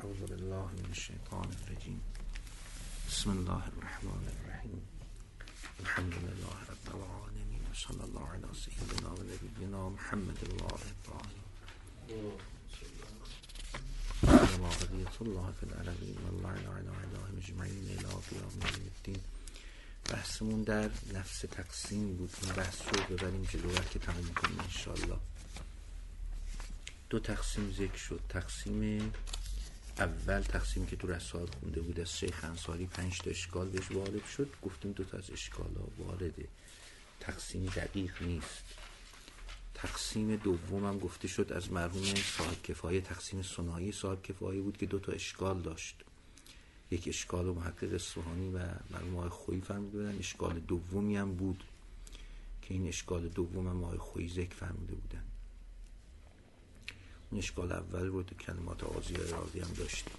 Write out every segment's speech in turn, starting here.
اعوذ بالله من الشیطان الرجیم. بسم الله الرحمن الرحیم. الحمد لله رب العالمین و صلی الله علی سیدنا و نبینا محمد الله الطاهر و بقیة الله فی الارضین و الله علی اعدائهم اجمعین الی قیام الدین. بحثمون در نفس تقسیم بود. این بحث رو ببریم جلو که تمام کنیم انشاءالله. دو تقسیم ذکر شد. تقسیم اول تقسیمی که تو رسائل خونده بود از شیخ انصاری 5 تا اشکال بهش وارد شد. گفتیم 2 تا از اشکال‌ها وارده، تقسیم دقیق نیست. تقسیم دوم هم گفته شد از مرحوم صاحب کفایه، تقسیم ثنایی صاحب کفایه بود که 2 تا اشکال داشت. یک اشکال محقق اصفهانی و مرحوم آقای خویی فرموده بودن. اشکال دومی هم بود که این اشکال دوم هم آقای خویی ذکر فرموده بودن. این اشکال اول رو تو کلمات آغازی و راضی هم داشتیم.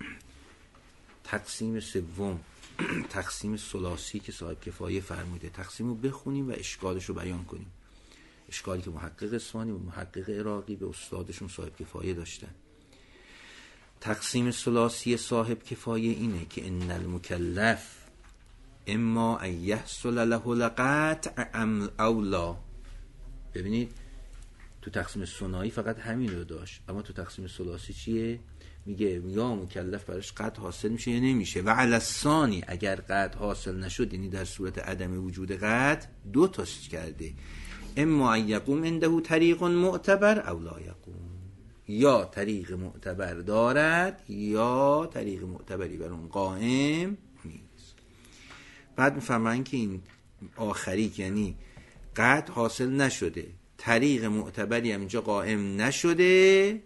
تقسیم سوم تقسیم ثلاثی که صاحب کفایه فرموده، تقسیم رو بخونیم و اشکالش رو بیان کنیم. اشکالی که محقق اصفهانی و محقق عراقی به استادشون صاحب کفایه داشتن. تقسیم ثلاثی صاحب کفایه اینه که ان المکلف اما ان یحصل له القطع او لا. ببینید تو تقسیم ثنایی فقط همین رو داشت، اما تو تقسیم ثلاثی چیه؟ میگه یا مکلف براش قطع حاصل میشه یا نمیشه. و علی الثانی اگر قطع حاصل نشد، یعنی در صورت عدم وجود قطع 2 تاش کرده. اما ان یقوم عنده طریق معتبر او لا یقوم، یا طریق معتبر دارد یا طریق معتبری بر اون قائم نیست. بعد میفهمن که این آخری یعنی قطع حاصل نشده، طریق معتبری هم اینجا قائم نشده،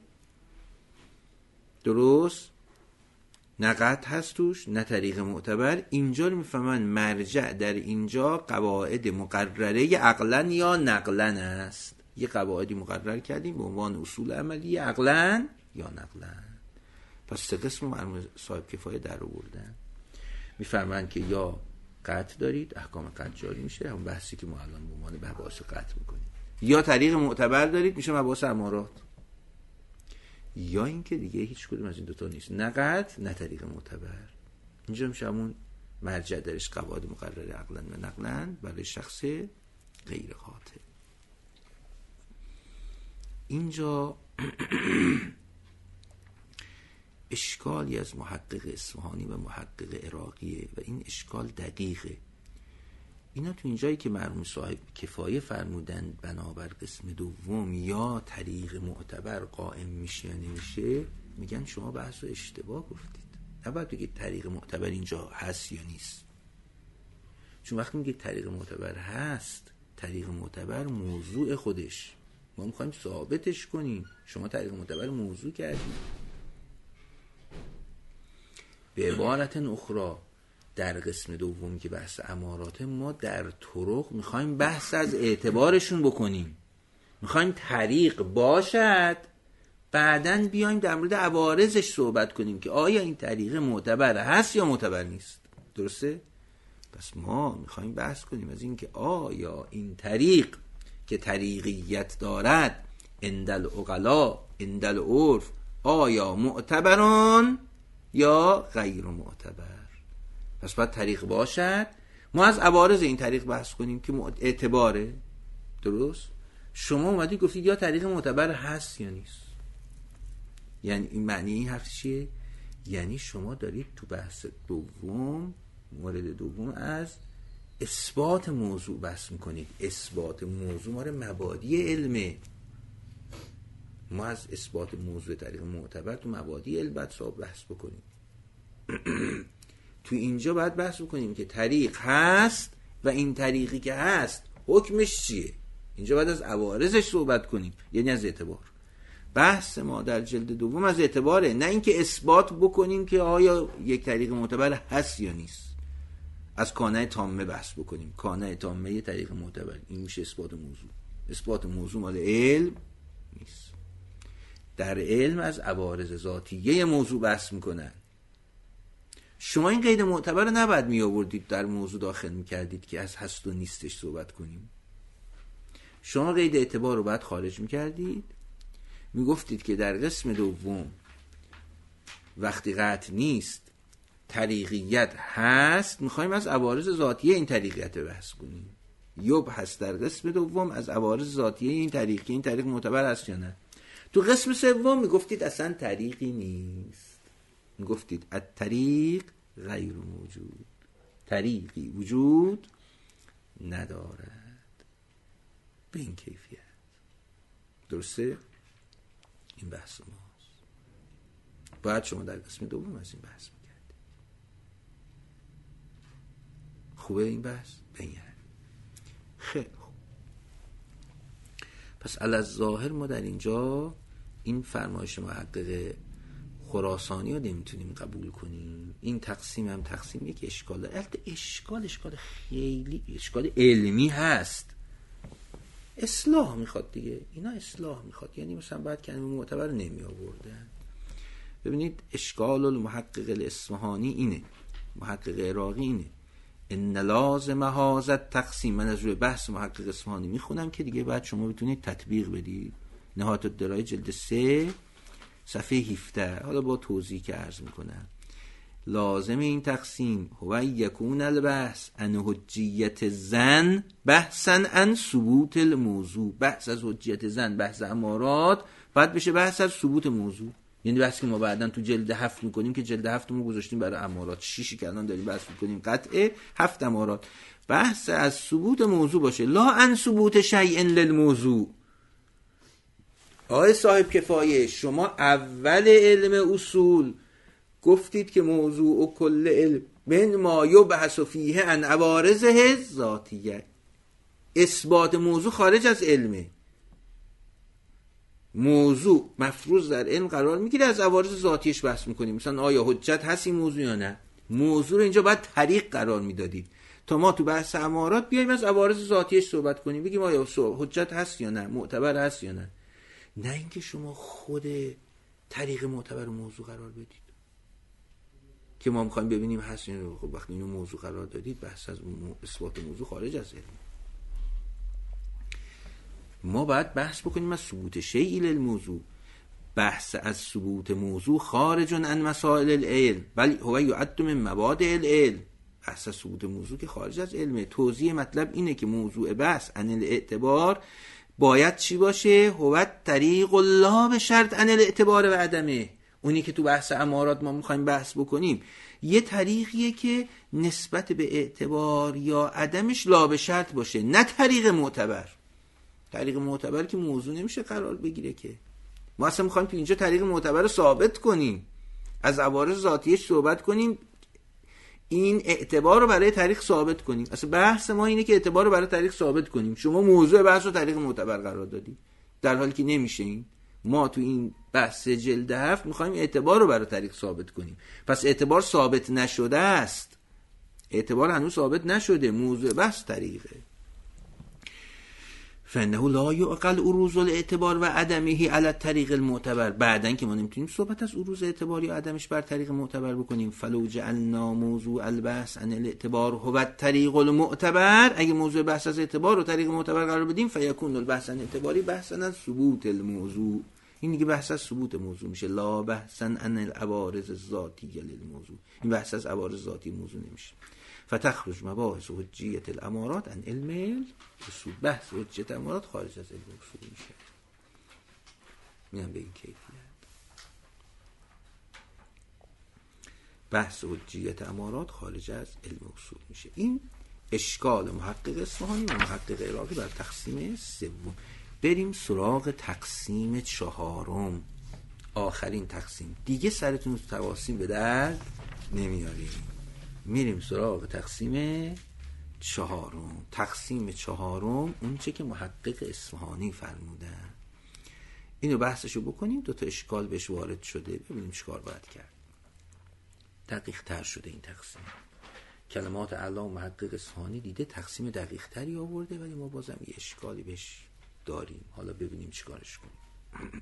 درست؟ نه قطع هست توش نه طریق معتبر. اینجا رو میفهمن مرجع در اینجا قواعد مقرره عقلا یا نقلا است. یه قواعدی مقرر کردیم به عنوان اصول عملی، عقلا یا نقلا. پس 3 قسم مرحوم صاحب کفایه در آوردن. میفهمن که یا قطع دارید، احکام قطع جاری میشه، همون بحثی که ما الان به عنوان مباحث قطع میکنیم. یا طریق معتبر دارید، میشه مباحث امارات. یا اینکه دیگه هیچ کدوم از این 2 تا نیست، نه قطع نه طریق معتبر. اینجا میشه همون مرجع درش قواعد مقرره عقلا و نقلا برای شخص غیر قاطع. اینجا اشکالی از محقق اصفهانی و محقق عراقیه و این اشکال دقیقه. اینا تو اینجایی که مرحوم صاحب کفایه فرمودن بنابر قسم دوم یا طریق معتبر قائم میشه یا نمیشه، میگن شما بحث رو اشتباه گفتید. نباید بگید طریق معتبر اینجا هست یا نیست، چون وقتی میگید طریق معتبر هست، طریق معتبر موضوع خودش ما میخوایم ثابتش کنیم. شما طریق معتبر موضوع کردید. به عبارت اخرى در قسم دوم که بحث امارات، ما در طرق میخوایم بحث از اعتبارشون بکنیم. میخوایم طریق باشد، بعدن بیایم در مورد عوارضش صحبت کنیم که آیا این طریق معتبر هست یا معتبر نیست. درسته؟ پس ما میخوایم بحث کنیم از این که آیا این طریق که طریقیت دارد عند العقلا عند العرف آیا معتبران یا غیر معتبر. پس باید طریق باشد، ما از عوارض این طریق بحث کنیم که اعتباره. درست؟ شما اومدید گفتید یا طریق معتبر هست یا نیست. یعنی این معنی این حرف چیه؟ یعنی شما دارید تو بحث دوم، مورد دوم، از اثبات موضوع بحث میکنید. اثبات موضوع ماره مبادی علمه. ما از اثبات موضوع طریق معتبر تو مبادی علم باید بحث بکنیم. تو اینجا باید بحث بکنیم که طریق هست و این طریقی که هست حکمش چیه. اینجا باید از عوارضش صحبت کنیم، یعنی از اعتبار. بحث ما در جلد دوم از اعتباره، نه اینکه اثبات بکنیم که آیا یک طریق معتبر هست یا نیست. از کانه تامه بحث بکنیم. کانه تامه یه طریق معتبر، این میشه اثبات موضوع. اثبات موضوع مال علم نیست. در علم از عوارض ذاتیه موضوع بحث میکنن. شما این قید معتبر رو نباید می آوردید در موضوع داخل میکردید که از هست و نیستش صحبت کنیم. شما قید اعتبار رو باید خارج میکردید، میگفتید که در قسم دوم وقتی قطع نیست طریقیت هست، میخوایم از عوارض ذاتیه این طریقیت بحث کنیم. یبحث در قسم دوم از عوارض ذاتیه این طریق معتبر هست یا نه. تو قسم سوم میگفتید اصلا طریقی نیست، میگفتید الطریق غیر موجود، طریقی وجود ندارد به این کیفیت. درسته؟ این بحث ماست. باید شما در قسم دوم از این بحث میکردید. خوبه این بحث؟ بینید. خیلی خوب. پس الظاهر ما در اینجا این فرمایش محقق خراسانی رو نمیتونیم قبول کنیم. این تقسیم هم تقسیم یک اشکال داره. البته اشکال خیلی اشکال علمی هست، اصلاح میخواد دیگه. اینا اصلاح میخواد، یعنی مثلا بعد کلمه معتبر نمی آوردن. ببینید اشکال المحقق الاصفهانی اینه، محقق عراقی اینه، ان لازم هذا تقسیم. من از روی بحث محقق اصفهانی میخونم که دیگه بعد شما بتونید تطبیق بدید. نهات الدرایه جلد 3 صفحه 17. حالا با توضیح که عرض میکنم. لازم این تقسیم هو یکون البحث عن حجیت زن بحثا عن ثبوت الموضوع. بحث از حجیت زن، بحث امارات، بعد بشه بحث از ثبوت موضوع. یعنی بحث که ما بعداً تو جلد 7 میکنیم که جلد 7 ما گذاشتیم برای امارات، 6 که الان داریم بحث میکنیم قطعه 7 امارات. بحث از ثبوت موضوع باشه، لا عن ثبوت شیء للموضوع. آقای صاحب کفایه، شما اول علم اصول گفتید که موضوع و کل علم من ما یبحث فیه عن عوارضه ذاتیه. اثبات موضوع خارج از علمه. موضوع مفروض در علم قرار میگیره، از عوارض ذاتیش بحث میکنیم. مثلا آیا حجت هست این موضوع یا نه. موضوع رو اینجا باید طریق قرار میدادید تا ما تو بحث امارات بیایم از عوارض ذاتیش صحبت کنیم، بگیم آیا حجت هست یا نه، معتبر هست یا نه. نه اینکه شما خود طریق معتبر موضوع قرار بدید که ما میخوایم ببینیم هست یا نه. خب وقتی اینو موضوع قرار دادید، بحث از اثبات موضوع خارج از علم. ما باید بحث بکنیم از ثبوت شیء للموضوع. بحث از ثبوت موضوع خارج عن مسائل العلم بل هو یعد من مبادئ العلم. بحث از ثبوت موضوع که خارج از علمه. توضیح مطلب اینه که موضوع بحث عن الاعتبار باید چی باشه؟ هو طریق الله به شرط عن الاعتبار و عدمه. اونی که تو بحث امارات ما میخوایم بحث بکنیم یه طریقیه که نسبت به اعتبار یا عدمش لا به شرط باشه، نه طریق معتبر. طریق معتبر که موضوع نمیشه قرار بگیره که. ما اصلا میخوایم تو اینجا طریق معتبر رو ثابت کنیم، از عوارض ذاتیش صحبت کنیم، این اعتبار رو برای طریق ثابت کنیم. اصلا بحث ما اینه که اعتبار رو برای طریق ثابت کنیم. شما موضوع بحث رو طریق معتبر قرار دادی، در حالی که نمیشه. این ما تو این بحث جلد 7 میخوایم اعتبار رو برای طریق ثابت کنیم. پس اعتبار ثابت نشده است، اعتبار هنوز ثابت نشده، موضوع بحث طریقه. فانه لا یعقل عروض الاعتبار و عدمه علی الطریق المعتبر. بعدن که ما نمیتونیم صحبت از عروض اعتبار یا عدمش بر طریق معتبر بکنیم. فلو جعلنا موضوع البحث عن الاعتبار هو الطریق المعتبر. اگه موضوع بحث از اعتبار رو طریق معتبر قرار بدیم، فیکون البحث عن اعتباری بحثا از ثبوت الموضوع. این دیگه بحث از ثبوت موضوع میشه، لا بحثا عن العوارض الذاتیه للموضوع. این بحث از عوارض ذاتی موضوع نمیشه. فتخرج مباحث حجیت الامارات عن علم الاصول. بحث حجیت امارات خارج از علم اصول میشه. میگم به این کیفیت بحث حجیت امارات خارج از علم اصول میشه. این اشکال محقق اصفهانی و محقق عراقی بر تقسیم سوم. بریم سراغ تقسیم چهارم، آخرین تقسیم. دیگه سرتون تقاسیم به درد نمیاریم. میریم سراغ تقسیم چهارم. تقسیم چهارم اون چه که محقق اصفهانی فرمودن. اینو بحثشو بکنیم. دو تا اشکال بهش وارد شده، ببینیم چیکار باید کرد. دقیق تر شده این تقسیم. کلمات علامه محقق اصفهانی دیده تقسیم دقیق تری آورده، ولی ما بازم یه اشکالی بهش داریم. حالا ببینیم چیکارش کنیم.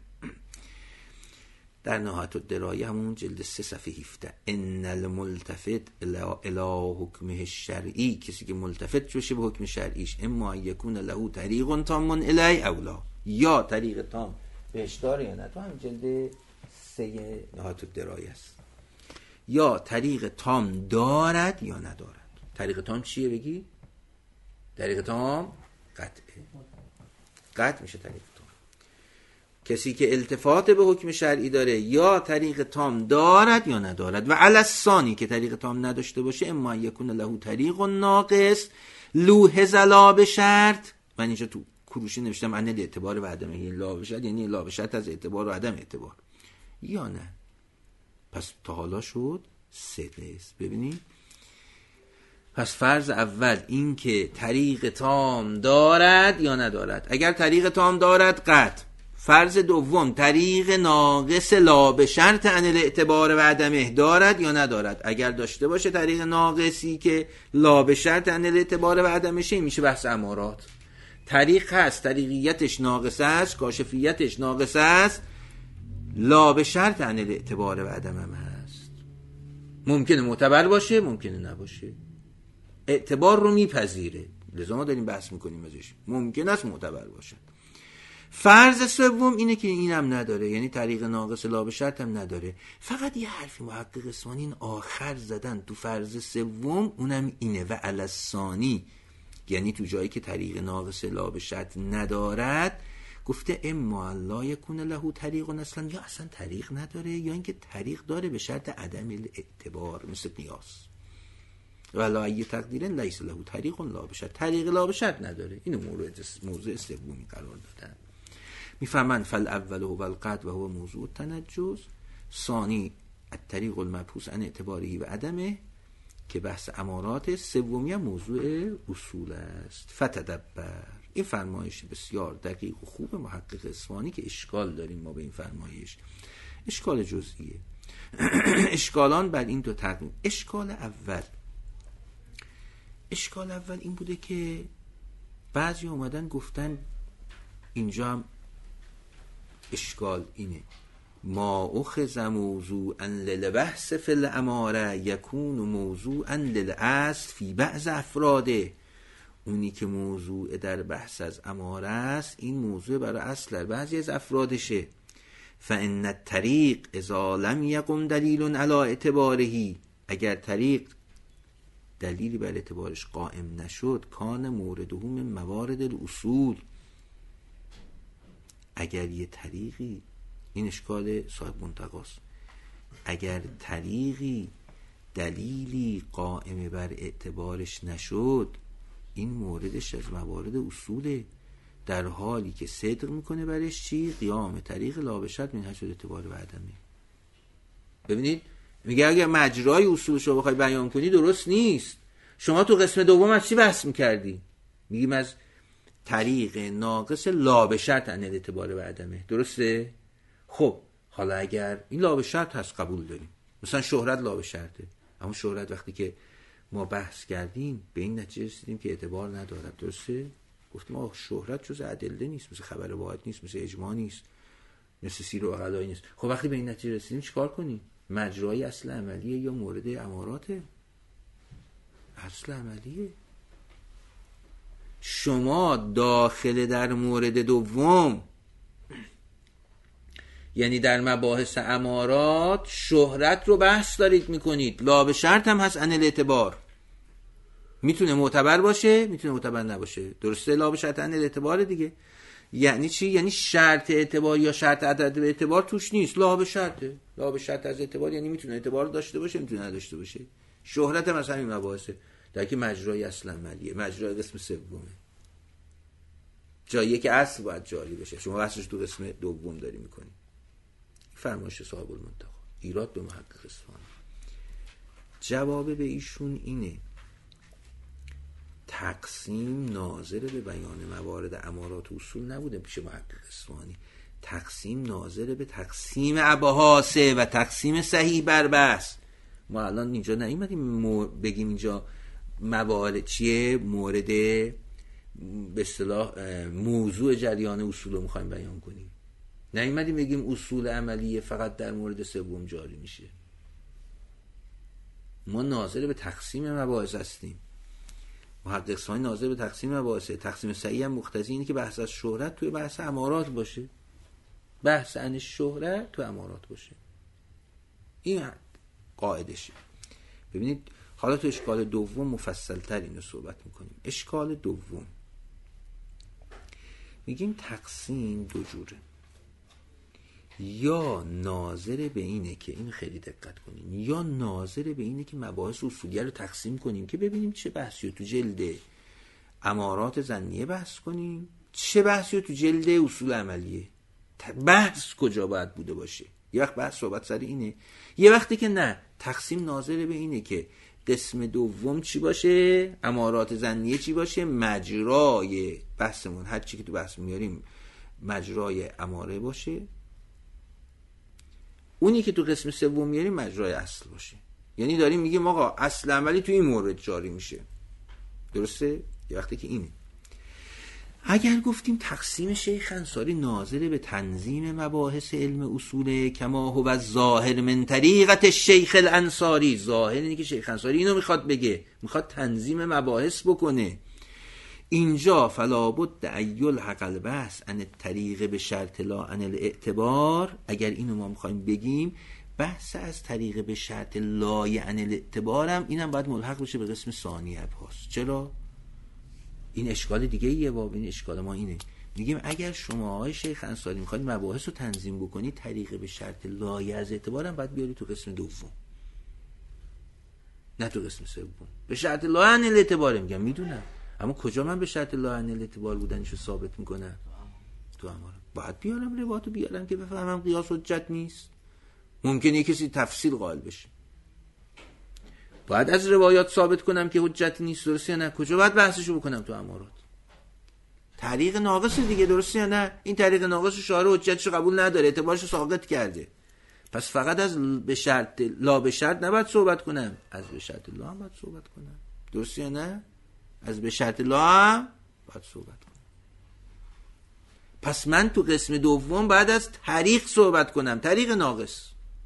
در نهات الدرایه همون جلد 3 صفحه 17. ان الملتفت الی حکمه الشرعی. کسی که ملتفت بشه به حکم شرعیش، اما یکون له طریق تام الی اولا، یا طریق تام بهش داره یا نه. تو هم جلد 3 نهات الدرایه است. یا طریق تام دارد یا ندارد. طریق تام چیه بگی؟ طریق تام قطعه، قطع میشه طریق تام. کسی که التفات به حکم شرعی داره یا طریق تام دارد یا ندارد. و علی الثانی که طریق تام نداشته باشه، اما یکون له طریق ناقص لوحظ لا به شرط. من اینجا تو کروشی نوشتم ان الاعتبار و عدم لا به شرط، یعنی لا به شرط از اعتبار و عدم اعتبار، یا نه. پس تا حالا شد 3 قسم. ببینید، پس فرض اول این که طریق تام دارد یا ندارد. اگر طریق تام دارد قطع. فرض دوم طریق ناقص لا به شرط عن الاعتبار و عدمه دارد یا ندارد. اگر داشته باشه طریق ناقصی که لا به شرط عن الاعتبار و عدمشه، میشه بحث امارات. طریق هست طریقیتش ناقص است، کاشفیتش ناقص است، لا به شرط عن الاعتبار و عدمه هست. ممکنه معتبر باشه، ممکنه نباشه، اعتبار رو میپذیره، لذا ما داریم بحث میکنیم ازش. ممکن است معتبر باشه. فرض سوم اینه که اینم نداره، یعنی طریق ناقص لا به شرط هم نداره. فقط یه حرفی محقق اصفهانی این آخر زدن تو فرض سوم، اونم اینه و علی الثانی، یعنی تو جایی که طریق ناقص لا به شرط ندارد گفته اما لا یکون له طریق اصلا، یا اصلا طریق نداره، یا اینکه طریق داره به شرط عدم الاعتبار، مثل قیاس. ولا ای تقدیر لیس له طریق لا به شرط، طریق لا به شرط نداره. اینو موضوع سومی قرار دادن. میفهمن فالاول هو القطع و هو موضوع تنجز، ثانی الطریق المبحوث عن اعتباره و عدمه که بحث امارات، سومی موضوع اصول است. فتدبر. این فرمایش بسیار دقیق و خوب محقق اصفهانی که اشکال داریم ما به این فرمایش، اشکال جزئیه. اشکالان بر این دو تقسیم. اشکال اول این بوده که بعضی اومدن گفتن اینجا هم اشکال اینه، ما اخذ موضوعا للبحث فی الاماره یکون موضوعا للاصل فی بعض افراده. اونی که موضوع در بحث از اماره است، این موضوع برای اصل در بعضی از افرادشه. فان الطریق اذا لم یقم دلیل علی اعتباره، اگر طریق دلیلی بر اعتبارش قائم نشد، کان مورده من موارد الاصول. اگر یه طریقی، این اشکال صاحب منتقاست، اگر طریقی دلیلی قائم بر اعتبارش نشد، این موردش از موارد اصوله، در حالی که صدق میکنه برش چی؟ قیام طریق لا به شرط منحصر شد اعتبار و عدمه. ببینید میگه اگر مجرای اصولش رو بخوای بیان کنی درست نیست. شما تو قسم دوم از چی بحث میکردی؟ میگیم از طریق ناقص لا به شرط عن اعتبار و عدمه، درسته؟ خب حالا اگر این لا به شرط هست قبول داریم، مثلا شهرت لا به شرطه، اما شهرت وقتی که ما بحث کردیم به این نتیجه رسیدیم که اعتبار ندارد، درسته؟ گفتیم آه شهرت جز ادله نیست، مثل خبر واحد نیست، مثل اجماع نیست، مثل سیر و عقلایی نیست. خب وقتی به این نتیجه رسیدیم چیکار کنیم؟ مجرای اصل عملیه یا مورد اماراته؟ اصل عملیه. شما داخل در مورد دوم، یعنی در مباحث امارات، شهرت رو بحث دارید میکنید، لا به شرط هم هست عن الاعتبار، میتونه معتبر باشه میتونه معتبر نباشه، درسته؟ لا به شرط عن الاعتبار دیگه. یعنی چی؟ یعنی شرط اعتبار یا شرط عدم اعتبار توش نیست، لا به شرطه. لا به شرط از اعتبار یعنی میتونه اعتبار داشته باشه میتونه نداشته باشه. شهرت هم از همین مباحثه، در که مجرای اصل عملیه، مجرای قسم سومه، جایی که اصل باید جاری بشه. شما بحثش تو قسم دوم داری میکنی. فرمایش صاحب المنتقا، ایراد به محقق اصفهانی. جواب به ایشون اینه تقسیم ناظر به بیان موارد امارات و اصول نبوده پیش محقق اصفهانی، تقسیم ناظر به تقسیم ابحاثه و تقسیم صحیح بر بحث. ما الان اینجا نیومدیم بگیم اینجا موارد چیه، مورد به اصطلاح موضوع جریان اصول رو میخوایم بیان کنیم، نیومدیم بگیم اصول عملیه فقط در مورد سوم جاری میشه. ما ناظر به تقسیم مباحث هستیم. محقق اصفهانی ناظر به تقسیم مباحثه. تقسیم صحیح هم مقتضی اینه که بحث از شهرت توی بحث امارات باشه، بحث عن شهرت توی امارات باشه. این قاعدشه. ببینید حالا تو اشکال دوم مفصل‌تر اینو صحبت میکنیم. اشکال دوم میگیم تقسیم دو جوره، یا ناظر به اینه که، این خیلی دقت کنیم، یا ناظر به اینه که مباحث اصولیه رو تقسیم کنیم که ببینیم چه بحثی رو تو جلد امارات ظنیه بحث کنیم، چه بحثی رو تو جلد اصول عملیه. بحث کجا باید بوده باشه؟ یه وقت بحث صحبت سر اینه، یه وقتی که نه، تقسیم ناظر به اینه که قسم دوم چی باشه، امارات ظنیه چی باشه، مجرای بحثمون هر چی که تو بحث میاریم مجرای اماره باشه، اونی که تو قسم سوم میاریم مجرای اصل باشه. یعنی داریم میگیم آقا اصل عملی تو این مورد جاری میشه، درسته؟ یه وقتی که اینه. اگر گفتیم تقسیم شیخ انصاری ناظر به تنظیم مباحث علم اصوله، کما هو الظاهر من طریقت الشیخ الانصاری، ظاهر اینه که شیخ انصاری اینو میخواد بگه، میخواد تنظیم مباحث بکنه. اینجا فلا بد ان یلحق البحث عن الطریق به شرط لا عن الاعتبار. اگر اینو ما میخوایم بگیم، بحث از طریق به شرط لا عن الاعتبار هم اینم باید ملحق بشه به قسم ثانی ابحاث. چرا؟ این اشکال دیگه ایه باب. این اشکال ما اینه، میگیم اگر شما آقای شیخ انصاری میخواید مباحث رو تنظیم بکنید، طریق به شرط لایه از اعتبار هم باید بیاری تو قسم دوم، نه تو قسم سوم. به شرط لایه عن الاعتبار میگم، میدونم، اما کجا من به شرط لایه عن الاعتبار بودنشو ثابت میکنم؟ تو امارات باید بیارم روایاتو بیارم که بفهمم قیاس حجت نیست. ممکنه کسی تفصیل قائل بشه، باید از روایات ثابت کنم که حجت نیست، درسته یا نه؟ کجا باید بحثشو بکنم؟ تو امارات. طریق ناقص دیگه، درسته یا نه؟ این طریق ناقص شارع حجتشو قبول نداره، اعتبارشو ساقط کرده، پس فقط از به شرط لا به شرط نباید صحبت کنم، از به شرط لا هم باید صحبت کنم، درسته یا نه؟ از به شرط لا هم باید صحبت کنم. پس من تو قسم دوم بعد از طریق صحبت کنم، طریق ناقص.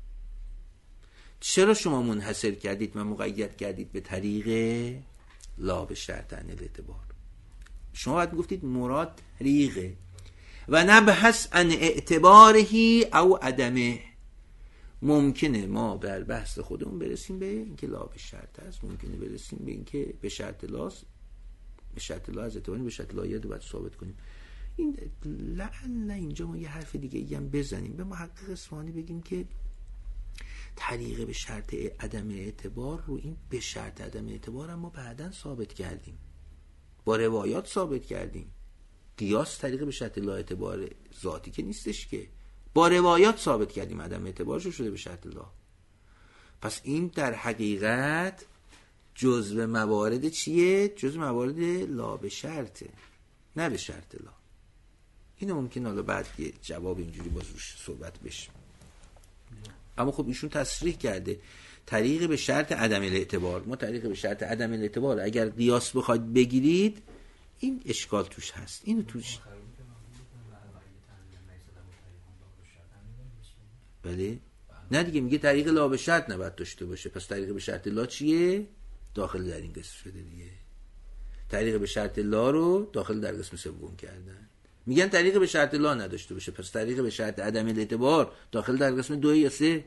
چرا شما منحصر کردید و مقید کردید به طریق لا به شرط عن الاعتبار؟ شما باید گفتید مراد طریقه و نبحث عن اعتبارهی او عدمه. ممکنه ما در بحث خودمون برسیم به اینکه لا به شرط هست، ممکنه برسیم به اینکه به شرط لاست، به شرط لا از اعتباری به شرط لایه رو باید ثابت کنیم. این لعل اینجا ما یه حرف دیگه هم بزنیم، به محقق اصفهانی بگیم که طریق به شرط عدم اعتبار رو، این به شرط عدم اعتبار هم ما بعداً ثابت کردیم، با روایات ثابت کردیم. قیاس طریق به شرط لا اعتبار ذاتی که نیستش که، با روایات ثابت کردیم عدم اعتبارش شده به شرط لا. پس این در حقیقت جزء موارد چیه؟ جزء موارد لا به شرطه، نه به شرط لا. اینو ممکن حالا بعد یه جواب اینجوری باز روش صحبت بشه، اما خب ایشون تصریح کرده طریق به شرط عدم الاعتبار. ما طریق به شرط عدم الاعتبار اگر قیاس بخواید بگیرید، این اشکال توش هست. اینو توش بله؟ نه دیگه، میگه طریق لا به شرط نباید داشته باشه، پس طریق به شرط لا چیه؟ داخل در این قسم شده دیگه. طریق به شرط لا رو داخل در قسم سوم کردن. میگن طریق به شرط لا نداشته باشه، پس طریق به شرط عدم الاعتبار داخل در قسم 2 یا 3؟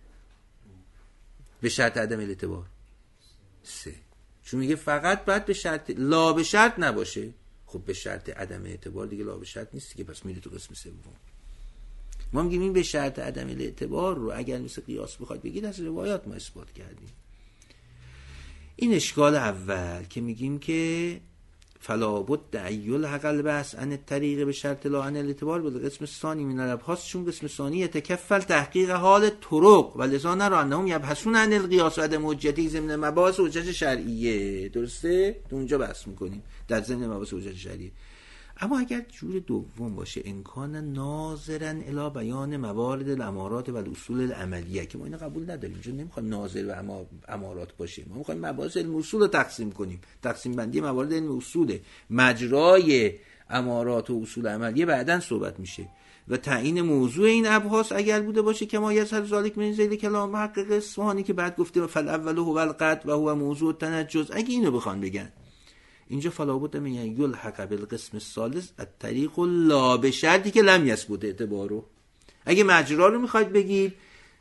به شرط عدم الاعتبار 3، چون میگه فقط باید به شرط لا به شرط نباشه. خب به شرط عدم اعتبار دیگه لا به شرط نیست که، پس میره تو قسم سوم. ما میگیم این به شرط عدم الاعتبار رو اگر مثل قیاس بخواد بگید، از روایات ما اثبات کردیم. این اشکال اول که میگیم که فلا بد ان یلحق البحث عن الطریق به شرط لا عن الاعتبار بالقسم الثانی من الابحاث، چون قسم ثانی یتکفل تحقیق حال طرق و لذا نرى انهم یبحثون عن القیاس و عدم حجتی ضمن مباحث حجت شرعیه. درسته؟ تو اونجا بحث میکنیم در ضمن مباحث حجت شرعیه. اما اگر جور دوم باشه، امکان ناظرن الی بیان موارد الامارات و الاصول العملیه، که ما اینو قبول نداریم، چون نمیخوایم ناظر و امارات باشه، ما میخوایم مباحث علم اصول رو تقسیم کنیم. تقسیم بندی موارد علم اصول، مجرای امارات و اصول عملیه بعداً صحبت میشه. و تعیین موضوع این ابحاث اگر بوده باشه که ما یظهر ذالک من ذیل کلام محقق اصفهانی که بعد گفته فالاول هو القطع و هو موضوع التنجز، اگه اینو بخوان بگن اینجا فلا بد من یلحق بالقسم الثالث الطریق لا به شرطی که لم یثبت اعتبارو. اگه مجرا رو میخواید بگید،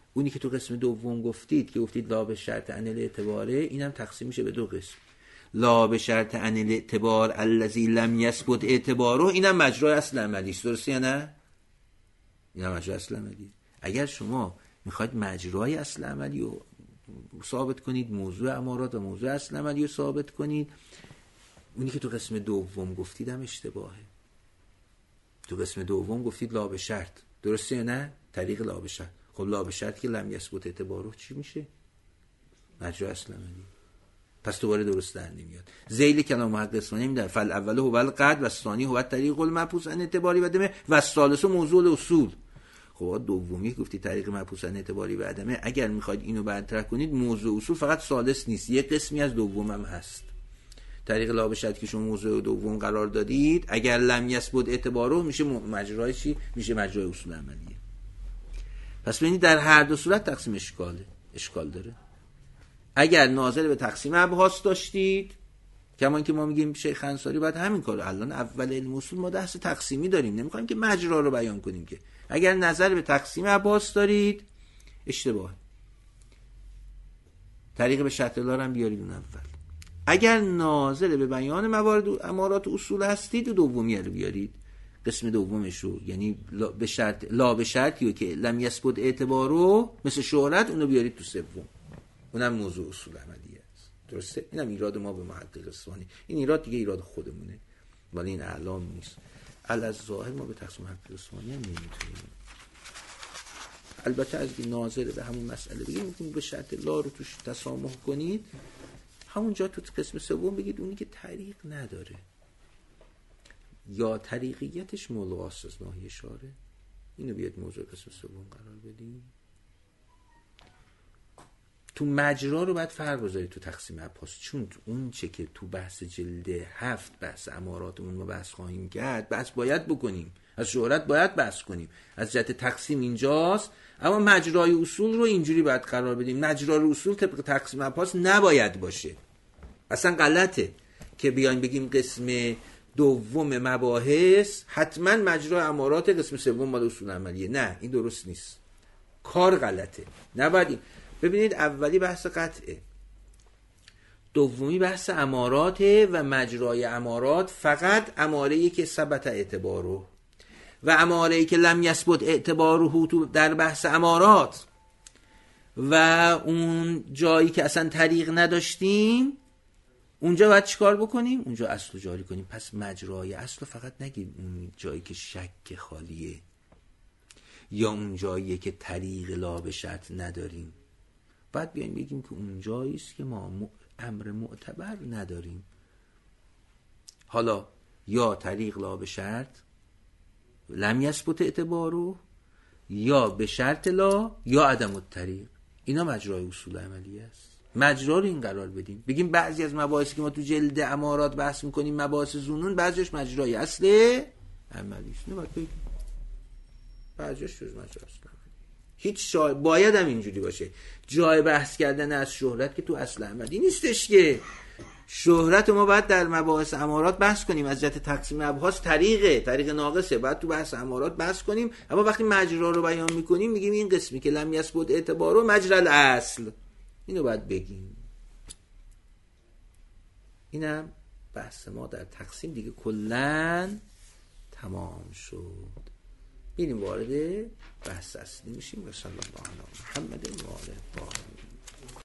اونی که تو قسم دوم گفتید که گفتید لا به شرط عن الاعتباره، اینم تقسیم میشه به دو قسم. لا به شرط عن الاعتبار الذی لم یثبت اعتباره، اینم مجرای اصل عملی است. درسته یا نه؟ اینم مجرای اصل عملی. اگر شما میخواید مجرای اصل عملی رو ثابت کنید، موضوع امارات و موضوع اصل عملی رو ثابت کنید، اونی که تو قسم دوم گفتید هم اشتباهه. تو قسم دوم گفتید لا به شرط، درسته یا نه؟ طریق لا به شرط. خب لا به شرط که لم یثبت اعتباره چی میشه؟ مجرای اصل عملی. پس دوباره درست در نمیاد. ذیل کلام محقق اصفهانی میده فل اول هو القطع و الثانی هو الطریق المبحوث عن اعتباری و عدمه و الثالث موضوع الاصول. خب دومی گفتی طریق مبحوث عن اعتباری و عدمه، اگر میخواید اینو برطرف کنید موضوع اصول فقط ثالث نیست، یک قسمی از دوم هم هست. طریق لا به شرط که شما موضوع دوم قرار دادید، اگر لم یثبت اعتباره میشه مجرای چی؟ میشه مجرای اصول عملیه. پس ببینید در هر دو صورت تقسیم اشکال داره. اگر ناظر به تقسیم ابحاث داشتید، کما که ما میگیم شیخ انصاری باید همین کارو، الان اول علم اصول ما درس تقسیمی داریم، نمیخوایم که مجرا رو بیان کنیم که. اگر نظر به تقسیم ابحاث دارید اشتباه. طریق به شرط لا هم بیارید اون اول. اگر ناظر به بیان موارد و امارات و اصول هستید و دومی رو بیارید، قسم دومش رو، یعنی لا به شرطی که لم یثبت اعتبارو مثل شهرت، اونو بیارید تو سوم، اونم موضوع اصول عملیه است. درسته؟ اینم ایراد ما به محقق اصفهانی. این ایراد دیگه ایراد خودمونه، ولی این اعلام نیست. الظاهر ما به تقسیم محقق اصفهانی هم نمیتونیم. البته از این ناظر به همون مسئله بگیم، میتونید به شرط لا رو توش تسامح کنید، همونجا تو قسم سوم بگید اونی که طریق نداره یا طریقیتش ملغاست از ناحیه اشاره، اینو بیاد موضوع قسم سوم قرار بدیم. تو مجرا رو باید فرق بذارید تو تقسیم ابحاث، چون اون چه که تو بحث جلد 7 بحث اماراتمون ما بحث خواهیم کرد، بحث باید بکنیم، از شهرت باید بحث کنیم، از جهت تقسیم اینجاست، اما مجرای اصول رو اینجوری باید قرار بدیم. مجرای اصول طبق تقسیم ابحاث نباید باشه، اصلا غلطه که بیایم بگیم قسم دوم مباحث حتما مجرای امارات، قسم سوم مال اصول عملیه. نه، این درست نیست، کار غلطه، نباید. ببینید اولی بحث قطعه، دومی بحث اماراته و مجرای امارات فقط اماره‌ای که ثبت اعتباره و اماره‌ای که لم یثبت اعتباره تو در بحث امارات و اون جایی که اصلا طریق نداشتیم اونجا باید چیکار بکنیم؟ اونجا اصل رو جاری کنیم. پس مجرای اصل فقط نگیم اون جایی که شک خالیه یا اون جایی که طریق لا به شرط نداریم، بعد بیایم بگیم که اون جایی است که ما امر معتبر نداریم. حالا یا طریق لا به شرط لم یثبت اعتباره، یا به شرط لا، یا عدم الطریق. اینا مجرای اصول عملی است. مجرا رو این قرار بدیم، بگیم بعضی از مباحثی که ما تو جلد امارات بحث میکنیم، مباحث ظنون، بعضیش مجرای اصل عملی است. نباید بگیم بعضیش جز مجرای اصل عملی. هیچ باید هم اینجوری باشه. جای بحث کردن از شهرت که تو اصل عملی نیستش که. شهرت ما باید در مباحث امارات بحث کنیم، از جهت تقسیم ابحاث طریق ناقصه، باید تو بحث امارات بحث کنیم. اما وقتی مجرا رو بیان میکنیم میگیم این قسمی که لم یثبت اعتباره مجرى الاصل، اینو باید بگیم. اینم بحث ما در تقسیم دیگه کلن تمام شد. بریم وارد بحث اصلی میشیم. و صلی الله علی محمد و آله الطاهرین.